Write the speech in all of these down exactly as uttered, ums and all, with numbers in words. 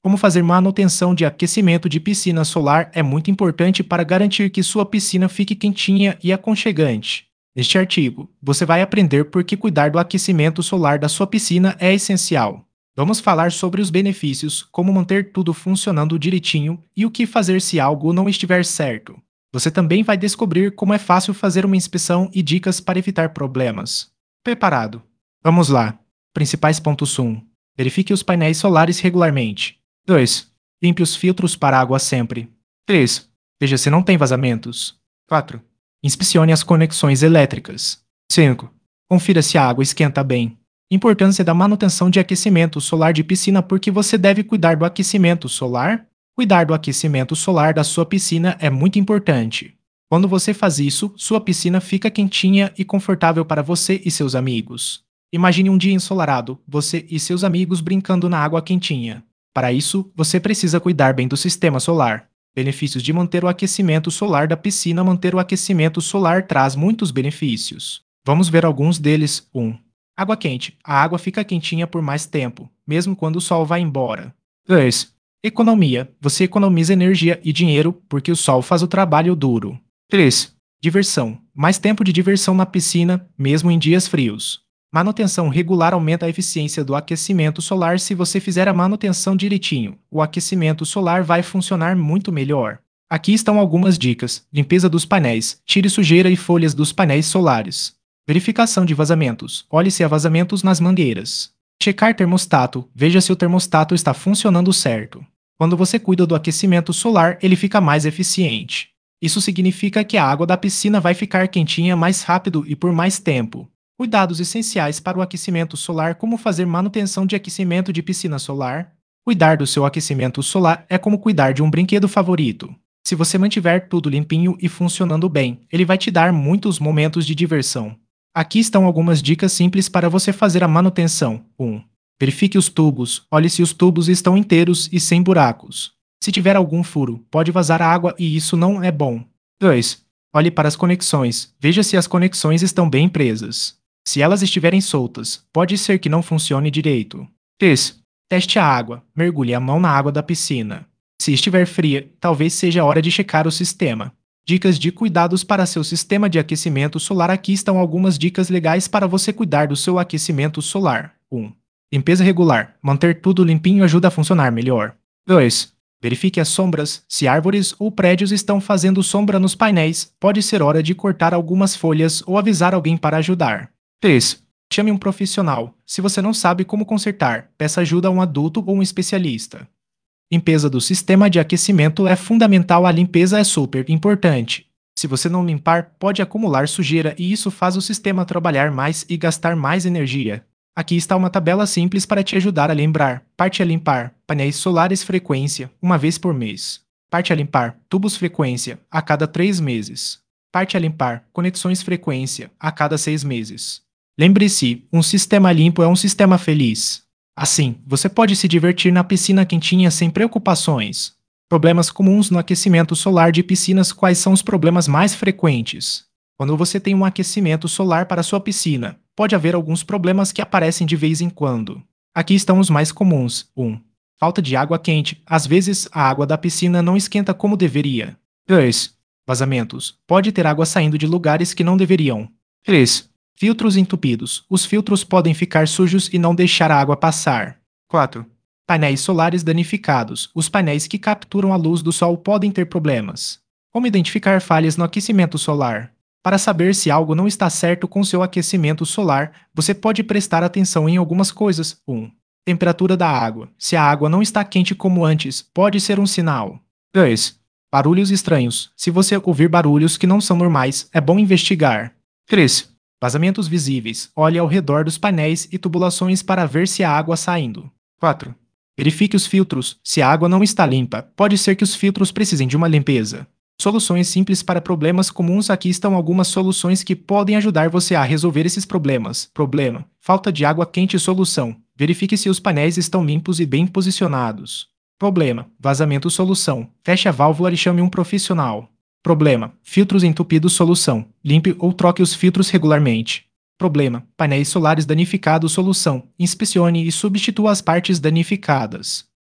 Como fazer manutenção de aquecimento de piscina solar é muito importante para garantir que sua piscina fique quentinha e aconchegante. Neste artigo, você vai aprender por que cuidar do aquecimento solar da sua piscina é essencial. Vamos falar sobre os benefícios, como manter tudo funcionando direitinho e o que fazer se algo não estiver certo. Você também vai descobrir como é fácil fazer uma inspeção e dicas para evitar problemas. Preparado? Vamos lá. Principais pontos um. Verifique os painéis solares regularmente. dois. Limpe os filtros para água sempre. três. Veja se não tem vazamentos. quatro. Inspecione as conexões elétricas. cinco. Confira se a água esquenta bem. Importância da manutenção de aquecimento solar de piscina. Porque você deve cuidar do aquecimento solar? Cuidar do aquecimento solar da sua piscina é muito importante. Quando você faz isso, sua piscina fica quentinha e confortável para você e seus amigos. Imagine um dia ensolarado, você e seus amigos brincando na água quentinha. Para isso, você precisa cuidar bem do sistema solar. Benefícios de manter o aquecimento solar da piscina. Manter o aquecimento solar traz muitos benefícios. Vamos ver alguns deles. um. Água quente. A água fica quentinha por mais tempo, mesmo quando o sol vai embora. dois. Economia. Você economiza energia e dinheiro porque o sol faz o trabalho duro. três. Diversão. Mais tempo de diversão na piscina, mesmo em dias frios. Manutenção regular aumenta a eficiência do aquecimento solar. Se você fizer a manutenção direitinho, o aquecimento solar vai funcionar muito melhor. Aqui estão algumas dicas. Limpeza dos painéis. Tire sujeira e folhas dos painéis solares. Verificação de vazamentos. Olhe se há vazamentos nas mangueiras. Checar termostato. Veja se o termostato está funcionando certo. Quando você cuida do aquecimento solar, ele fica mais eficiente. Isso significa que a água da piscina vai ficar quentinha mais rápido e por mais tempo. Cuidados essenciais para o aquecimento solar. Como fazer manutenção de aquecimento de piscina solar? Cuidar do seu aquecimento solar é como cuidar de um brinquedo favorito. Se você mantiver tudo limpinho e funcionando bem, ele vai te dar muitos momentos de diversão. Aqui estão algumas dicas simples para você fazer a manutenção. um. Verifique os tubos. Olhe se os tubos estão inteiros e sem buracos. Se tiver algum furo, pode vazar água e isso não é bom. dois. Olhe para as conexões. Veja se as conexões estão bem presas. Se elas estiverem soltas, pode ser que não funcione direito. três. Teste a água. Mergulhe a mão na água da piscina. Se estiver fria, talvez seja a hora de checar o sistema. Dicas de cuidados para seu sistema de aquecimento solar. Aqui estão algumas dicas legais para você cuidar do seu aquecimento solar. um. Limpeza regular. Manter tudo limpinho ajuda a funcionar melhor. dois. Verifique as sombras. Se árvores ou prédios estão fazendo sombra nos painéis, pode ser hora de cortar algumas folhas ou avisar alguém para ajudar. três. Chame um profissional. Se você não sabe como consertar, peça ajuda a um adulto ou um especialista. Limpeza do sistema de aquecimento é fundamental. A limpeza é super importante. Se você não limpar, pode acumular sujeira e isso faz o sistema trabalhar mais e gastar mais energia. Aqui está uma tabela simples para te ajudar a lembrar. Parte a limpar. Painéis solares frequência, uma vez por mês. Parte a limpar. Tubos frequência, a cada três meses. Parte a limpar. Conexões frequência, a cada seis meses. Lembre-se, um sistema limpo é um sistema feliz. Assim, você pode se divertir na piscina quentinha sem preocupações. Problemas comuns no aquecimento solar de piscinas. Quais são os problemas mais frequentes? Quando você tem um aquecimento solar para sua piscina, pode haver alguns problemas que aparecem de vez em quando. Aqui estão os mais comuns. um. Falta de água quente. Às vezes, a água da piscina não esquenta como deveria. dois. Vazamentos. Pode ter água saindo de lugares que não deveriam. três. Filtros entupidos. Os filtros podem ficar sujos e não deixar a água passar. quatro. Painéis solares danificados. Os painéis que capturam a luz do sol podem ter problemas. Como identificar falhas no aquecimento solar? Para saber se algo não está certo com seu aquecimento solar, você pode prestar atenção em algumas coisas. um. Temperatura da água. Se a água não está quente como antes, pode ser um sinal. dois. Barulhos estranhos. Se você ouvir barulhos que não são normais, é bom investigar. três. Vazamentos visíveis. Olhe ao redor dos painéis e tubulações para ver se há água saindo. quatro. Verifique os filtros. Se a água não está limpa, pode ser que os filtros precisem de uma limpeza. Soluções simples para problemas comuns. Aqui estão algumas soluções que podem ajudar você a resolver esses problemas. Problema: falta de água quente. Solução: verifique se os painéis estão limpos e bem posicionados. Problema: vazamento. Solução: feche a válvula e chame um profissional. Problema: filtros entupidos. Solução: limpe ou troque os filtros regularmente. Problema: painéis solares danificados. Solução: inspecione e substitua as partes danificadas.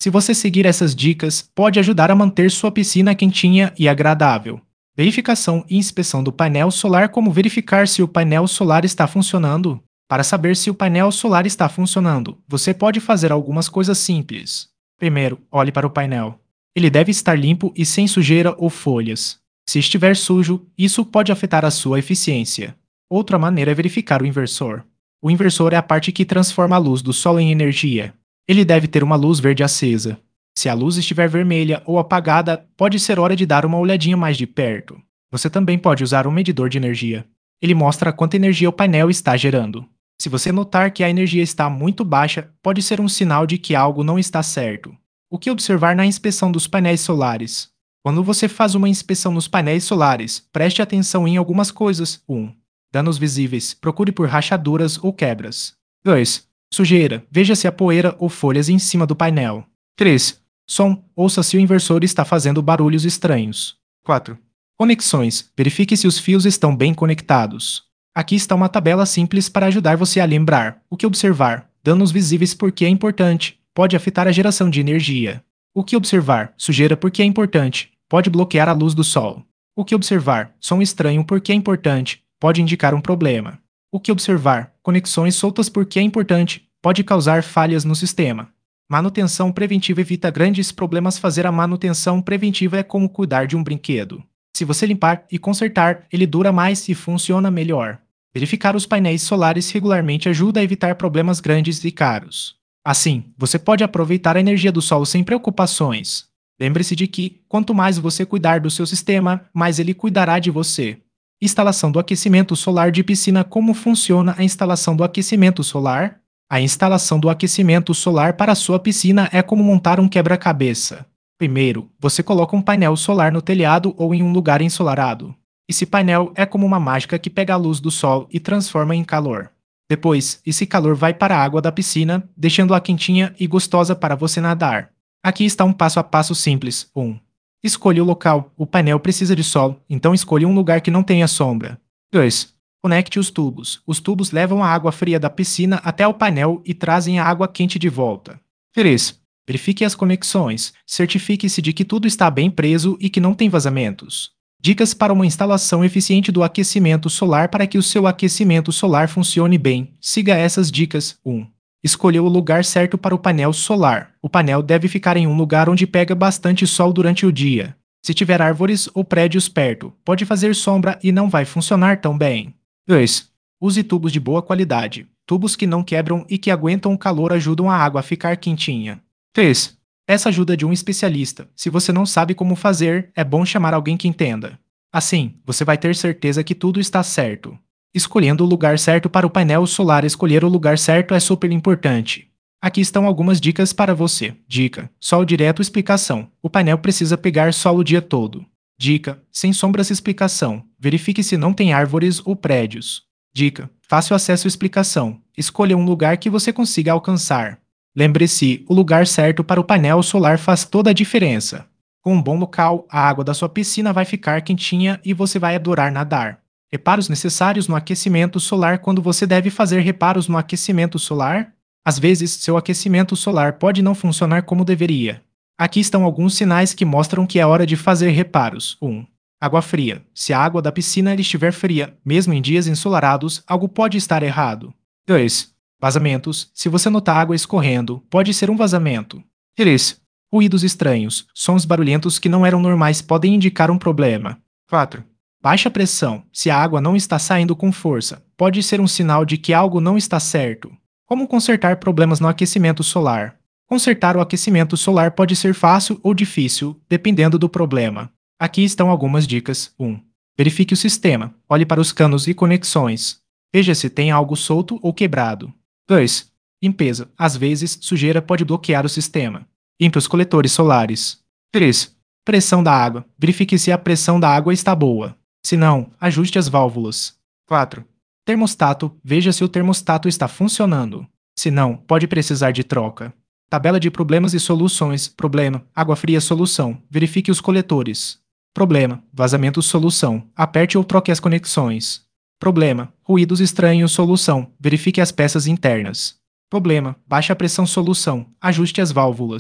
Se você seguir essas dicas, pode ajudar a manter sua piscina quentinha e agradável. Verificação e inspeção do painel solar. Como verificar se o painel solar está funcionando? Para saber se o painel solar está funcionando, você pode fazer algumas coisas simples. Primeiro, olhe para o painel. Ele deve estar limpo e sem sujeira ou folhas. Se estiver sujo, isso pode afetar a sua eficiência. Outra maneira é verificar o inversor. O inversor é a parte que transforma a luz do sol em energia. Ele deve ter uma luz verde acesa. Se a luz estiver vermelha ou apagada, pode ser hora de dar uma olhadinha mais de perto. Você também pode usar um medidor de energia. Ele mostra quanta energia o painel está gerando. Se você notar que a energia está muito baixa, pode ser um sinal de que algo não está certo. O que observar na inspeção dos painéis solares? Quando você faz uma inspeção nos painéis solares, preste atenção em algumas coisas. um. Danos visíveis. Procure por rachaduras ou quebras. dois. Sujeira. Veja se há poeira ou folhas em cima do painel. três. Som. Ouça se o inversor está fazendo barulhos estranhos. quatro. Conexões. Verifique se os fios estão bem conectados. Aqui está uma tabela simples para ajudar você a lembrar. O que observar? Danos visíveis porque é importante. Pode afetar a geração de energia. O que observar? Sujeira porque é importante. Pode bloquear a luz do sol. O que observar? Som estranho porque é importante. Pode indicar um problema. O que observar? Conexões soltas porque é importante. Pode causar falhas no sistema. Manutenção preventiva evita grandes problemas. Fazer a manutenção preventiva é como cuidar de um brinquedo. Se você limpar e consertar, ele dura mais e funciona melhor. Verificar os painéis solares regularmente ajuda a evitar problemas grandes e caros. Assim, você pode aproveitar a energia do sol sem preocupações. Lembre-se de que, quanto mais você cuidar do seu sistema, mais ele cuidará de você. Instalação do aquecimento solar de piscina. Como funciona a instalação do aquecimento solar? A instalação do aquecimento solar para a sua piscina é como montar um quebra-cabeça. Primeiro, você coloca um painel solar no telhado ou em um lugar ensolarado. Esse painel é como uma mágica que pega a luz do sol e transforma em calor. Depois, esse calor vai para a água da piscina, deixando-a quentinha e gostosa para você nadar. Aqui está um passo a passo simples. um. Escolha o local. O painel precisa de sol, então escolha um lugar que não tenha sombra. dois. Conecte os tubos. Os tubos levam a água fria da piscina até o painel e trazem a água quente de volta. três. Verifique as conexões. Certifique-se de que tudo está bem preso e que não tem vazamentos. Dicas para uma instalação eficiente do aquecimento solar. Para que o seu aquecimento solar funcione bem, siga essas dicas. um. Escolha o lugar certo para o painel solar. O painel deve ficar em um lugar onde pega bastante sol durante o dia. Se tiver árvores ou prédios perto, pode fazer sombra e não vai funcionar tão bem. dois. Use tubos de boa qualidade. Tubos que não quebram e que aguentam o calor ajudam a água a ficar quentinha. três. Peça ajuda de um especialista. Se você não sabe como fazer, é bom chamar alguém que entenda. Assim, você vai ter certeza que tudo está certo. Escolhendo o lugar certo para o painel solar. Escolher o lugar certo é super importante. Aqui estão algumas dicas para você. Dica: sol direto. Explicação: o painel precisa pegar sol o dia todo. Dica: sem sombras. Explicação: verifique se não tem árvores ou prédios. Dica: fácil acesso. Explicação: escolha um lugar que você consiga alcançar. Lembre-se, o lugar certo para o painel solar faz toda a diferença. Com um bom local, a água da sua piscina vai ficar quentinha e você vai adorar nadar. Reparos necessários no aquecimento solar. Quando você deve fazer reparos no aquecimento solar? Às vezes, seu aquecimento solar pode não funcionar como deveria. Aqui estão alguns sinais que mostram que é hora de fazer reparos. um. Água fria. Se a água da piscina estiver fria, mesmo em dias ensolarados, algo pode estar errado. dois. Vazamentos. Se você notar água escorrendo, pode ser um vazamento. três. Ruídos estranhos. Sons barulhentos que não eram normais podem indicar um problema. quatro. Baixa pressão. Se a água não está saindo com força, pode ser um sinal de que algo não está certo. Como consertar problemas no aquecimento solar? Consertar o aquecimento solar pode ser fácil ou difícil, dependendo do problema. Aqui estão algumas dicas. um. Verifique o sistema. Olhe para os canos e conexões. Veja se tem algo solto ou quebrado. dois. Limpeza. Às vezes, sujeira pode bloquear o sistema. Limpe os coletores solares. três. Pressão da água. Verifique se a pressão da água está boa. Se não, ajuste as válvulas. quatro. Termostato. Veja se o termostato está funcionando. Se não, pode precisar de troca. Tabela de problemas e soluções. Problema: água fria. Solução: verifique os coletores. Problema: vazamento. Solução: aperte ou troque as conexões. Problema: ruídos estranhos. Solução: verifique as peças internas. Problema: baixa pressão. Solução: ajuste as válvulas.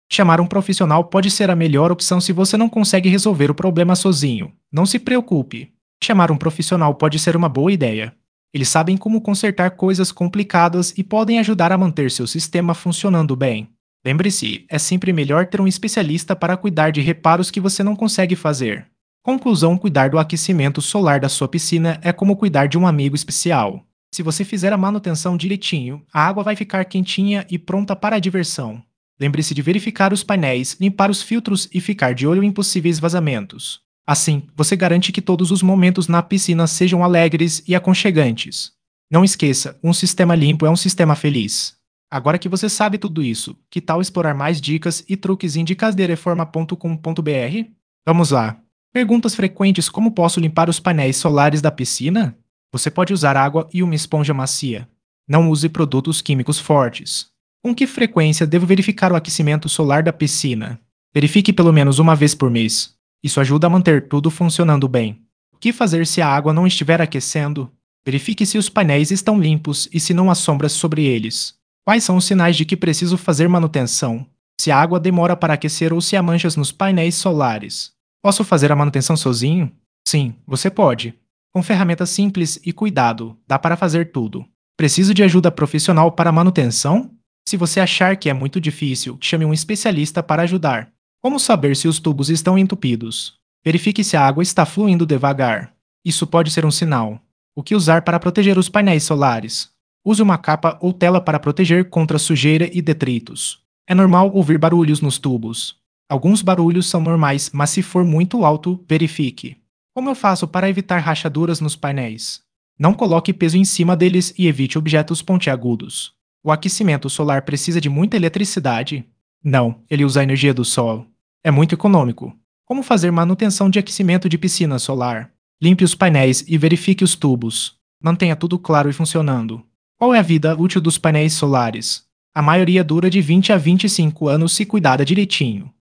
Chamar um profissional pode ser a melhor opção se você não consegue resolver o problema sozinho. Não se preocupe. Chamar um profissional pode ser uma boa ideia. Eles sabem como consertar coisas complicadas e podem ajudar a manter seu sistema funcionando bem. Lembre-se, é sempre melhor ter um especialista para cuidar de reparos que você não consegue fazer. Conclusão: cuidar do aquecimento solar da sua piscina é como cuidar de um amigo especial. Se você fizer a manutenção direitinho, a água vai ficar quentinha e pronta para a diversão. Lembre-se de verificar os painéis, limpar os filtros e ficar de olho em possíveis vazamentos. Assim, você garante que todos os momentos na piscina sejam alegres e aconchegantes. Não esqueça, um sistema limpo é um sistema feliz. Agora que você sabe tudo isso, que tal explorar mais dicas e truques em dicas de reforma ponto com ponto br? Vamos lá! Perguntas frequentes: como posso limpar os painéis solares da piscina? Você pode usar água e uma esponja macia. Não use produtos químicos fortes. Com que frequência devo verificar o aquecimento solar da piscina? Verifique pelo menos uma vez por mês. Isso ajuda a manter tudo funcionando bem. O que fazer se a água não estiver aquecendo? Verifique se os painéis estão limpos e se não há sombras sobre eles. Quais são os sinais de que preciso fazer manutenção? Se a água demora para aquecer ou se há manchas nos painéis solares. Posso fazer a manutenção sozinho? Sim, você pode. Com ferramentas simples e cuidado, dá para fazer tudo. Preciso de ajuda profissional para a manutenção? Se você achar que é muito difícil, chame um especialista para ajudar. Como saber se os tubos estão entupidos? Verifique se a água está fluindo devagar. Isso pode ser um sinal. O que usar para proteger os painéis solares? Use uma capa ou tela para proteger contra sujeira e detritos. É normal ouvir barulhos nos tubos. Alguns barulhos são normais, mas se for muito alto, verifique. Como eu faço para evitar rachaduras nos painéis? Não coloque peso em cima deles e evite objetos pontiagudos. O aquecimento solar precisa de muita eletricidade? Não, ele usa a energia do sol. É muito econômico. Como fazer manutenção de aquecimento de piscina solar? Limpe os painéis e verifique os tubos. Mantenha tudo claro e funcionando. Qual é a vida útil dos painéis solares? A maioria dura de vinte a vinte e cinco anos se cuidada direitinho.